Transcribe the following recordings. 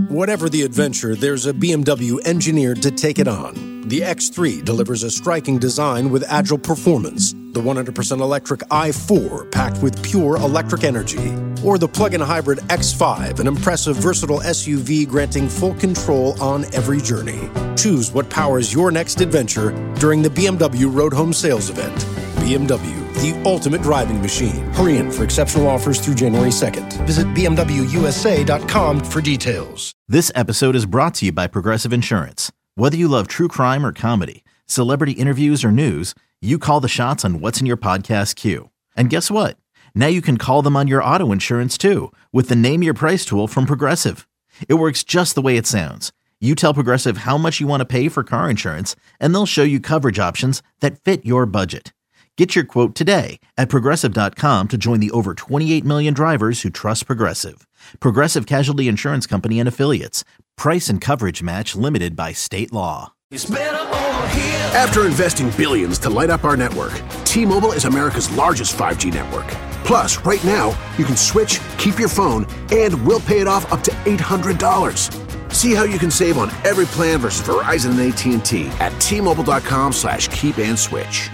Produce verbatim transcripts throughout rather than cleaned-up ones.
Whatever the adventure, there's a B M W engineered to take it on. The X three delivers a striking design with agile performance. The one hundred percent electric i four, packed with pure electric energy. Or the plug-in hybrid X five, an impressive, versatile S U V granting full control on every journey. Choose what powers your next adventure during the B M W Road Home Sales Event. B M W, the ultimate driving machine. Hurry in for exceptional offers through January second. Visit B M W U S A dot com for details. This episode is brought to you by Progressive Insurance. Whether you love true crime or comedy, celebrity interviews or news, you call the shots on what's in your podcast queue. And guess what? Now you can call them on your auto insurance too with the Name Your Price tool from Progressive. It works just the way it sounds. You tell Progressive how much you want to pay for car insurance, and they'll show you coverage options that fit your budget. Get your quote today at Progressive dot com to join the over twenty-eight million drivers who trust Progressive. Progressive Casualty Insurance Company and Affiliates. Price and coverage match limited by state law. After investing billions to light up our network, T-Mobile is America's largest five G network. Plus, right now, you can switch, keep your phone, and we'll pay it off up to eight hundred dollars. See how you can save on every plan versus Verizon and A T and T at T-Mobile dot com slash keep and switch.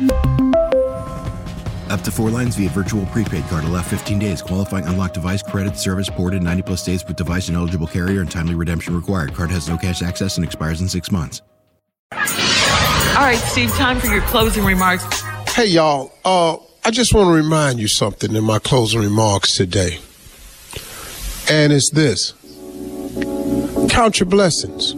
Up to four lines via virtual prepaid card. Allow fifteen days. Qualifying unlocked device. Credit service ported ninety plus days with device and eligible carrier and timely redemption required. Card has no cash access and expires in six months. All right, Steve, time for your closing remarks. Hey, y'all. Uh, I just want to remind you something in my closing remarks today. And it's this. Count your blessings.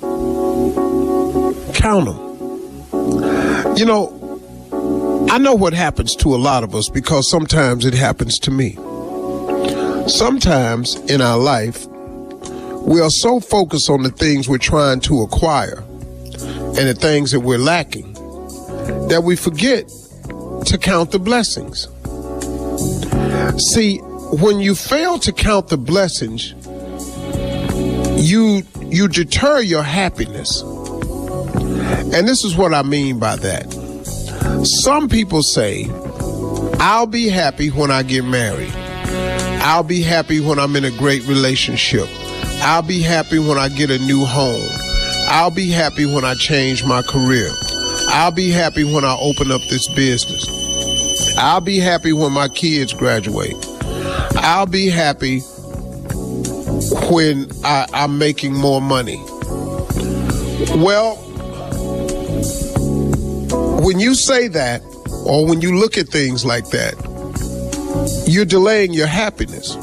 Count them. You know, I know what happens to a lot of us because sometimes it happens to me. Sometimes in our life, we are so focused on the things we're trying to acquire and the things that we're lacking that we forget to count the blessings. See, when you fail to count the blessings, you you deter your happiness. And this is what I mean by that. Some people say, I'll be happy when I get married. I'll be happy when I'm in a great relationship. I'll be happy when I get a new home. I'll be happy when I change my career. I'll be happy when I open up this business. I'll be happy when my kids graduate. I'll be happy when I, I'm making more money. Well, when you say that, or when you look at things like that, you're delaying your happiness.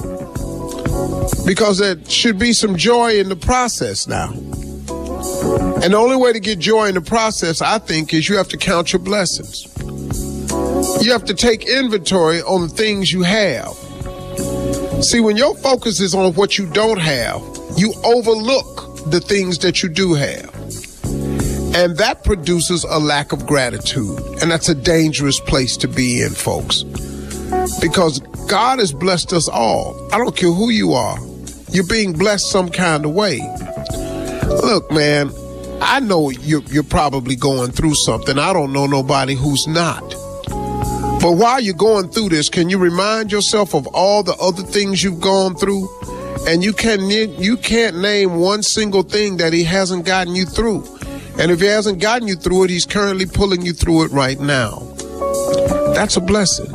Because there should be some joy in the process now. And the only way to get joy in the process, I think, is you have to count your blessings. You have to take inventory on the things you have. See, when your focus is on what you don't have, you overlook the things that you do have. And that produces a lack of gratitude. And that's a dangerous place to be in, folks. Because God has blessed us all. I don't care who you are. You're being blessed some kind of way. Look, man, I know you're, you're probably going through something. I don't know nobody who's not. But while you're going through this, can you remind yourself of all the other things you've gone through? And you, can, you can't name one single thing that he hasn't gotten you through. And if he hasn't gotten you through it, he's currently pulling you through it right now. That's a blessing.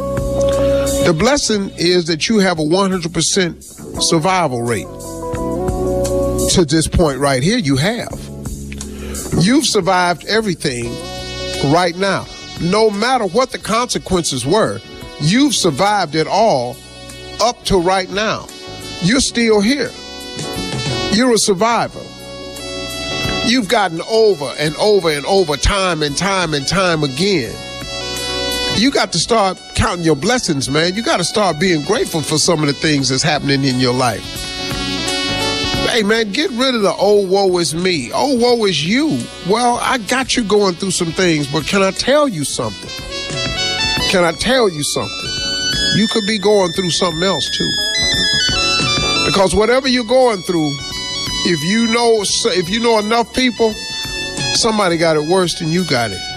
The blessing is that you have a one hundred percent survival rate. To this point right here, you have. You've survived everything right now. No matter what the consequences were, you've survived it all up to right now. You're still here. You're a survivor. You've gotten over and over and over, time and time and time again. You got to start counting your blessings, man. You got to start being grateful for some of the things that's happening in your life. Hey, man, get rid of the oh, woe is me. Oh, woe is you. Well, I got you going through some things, but can I tell you something? Can I tell you something? You could be going through something else, too. Because whatever you're going through, if you know, if you know enough people, somebody got it worse than you got it.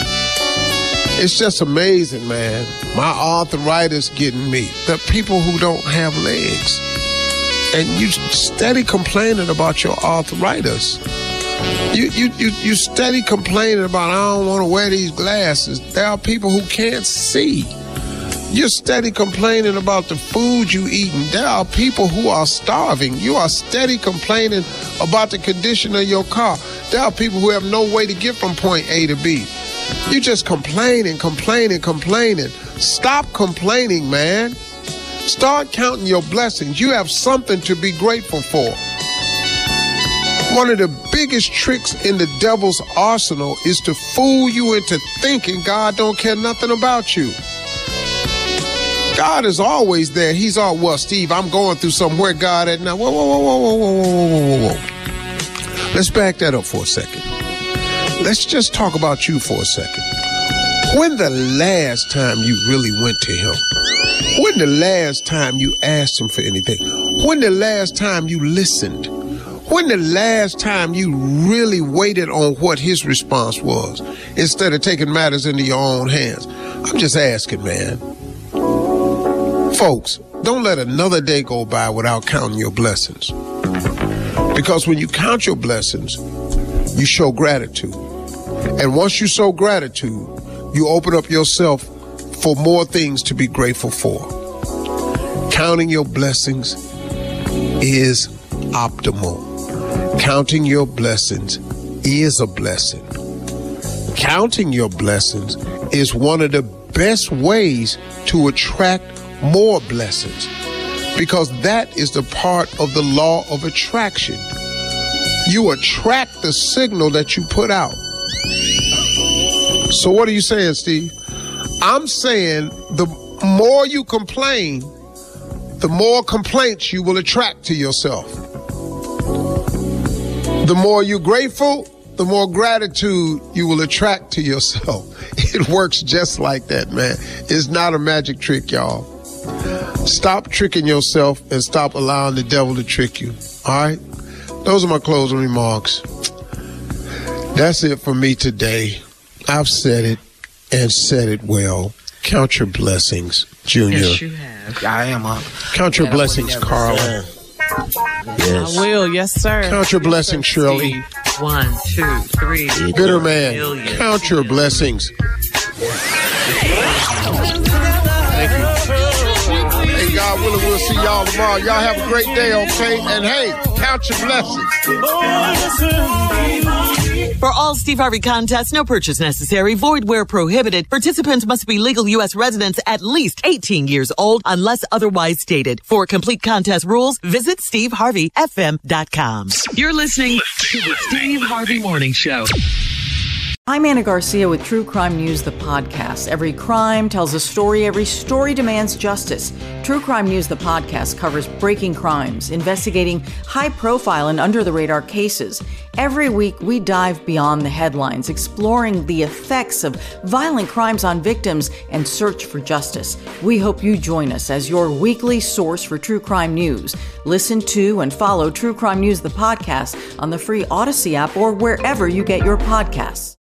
It's just amazing, man. My arthritis getting me. The people who don't have legs. and you steady complaining about your arthritis. You, you, you, you steady complaining about, I don't want to wear these glasses. There are people who can't see. You're steady complaining about the food you eating. There are people who are starving. You are steady complaining about the condition of your car. There are people who have no way to get from point A to B. You just complaining, complaining, complaining. Stop complaining, man. Start counting your blessings. You have something to be grateful for. One of the biggest tricks in the devil's arsenal is to fool you into thinking God don't care nothing about you. God is always there. He's all, well, Steve, I'm going through something. Where God at now? Whoa, whoa, whoa, whoa, whoa, whoa, whoa, whoa, whoa. Let's back that up for a second. Let's just talk about you for a second. When the last time you really went to him? When the last time you asked him for anything? When the last time you listened? When the last time you really waited on what his response was instead of taking matters into your own hands? I'm just asking, man. Folks, don't let another day go by without counting your blessings. Because when you count your blessings, you show gratitude. And once you show gratitude, you open up yourself for more things to be grateful for. Counting your blessings is optimal. Counting your blessings is a blessing. Counting your blessings is one of the best ways to attract more blessings, because that is the part of the law of attraction. You attract the signal that you put out. So what are you saying, Steve? I'm saying the more you complain, the more complaints you will attract to yourself. The more you're grateful, the more gratitude you will attract to yourself. It works just like that, man. It's not a magic trick, y'all. Stop tricking yourself and stop allowing the devil to trick you. All right? Those are my closing remarks. That's it for me today. I've said it and said it well. Count your blessings, Junior. Yes, you have. I am up. Count your blessings, Carla. Yes. I will, yes, sir. Count your blessings, Shirley. One, two, three. Bitter man, million. count your blessings. Thank you. Hey, God willing, we'll see y'all tomorrow. Y'all have a great day, okay? And hey, count your blessings. For all Steve Harvey contests, no purchase necessary, void where prohibited. Participants must be legal U S residents at least eighteen years old unless otherwise stated. For complete contest rules, visit steve harvey f m dot com. You're listening to the Steve Harvey Morning Show. I'm Anna Garcia with True Crime News, the podcast. Every crime tells a story. Every story demands justice. True Crime News, the podcast, covers breaking crimes, investigating high-profile and under-the-radar cases. Every week, we dive beyond the headlines, exploring the effects of violent crimes on victims and search for justice. We hope you join us as your weekly source for true crime news. Listen to and follow True Crime News, the podcast, on the free Odyssey app or wherever you get your podcasts.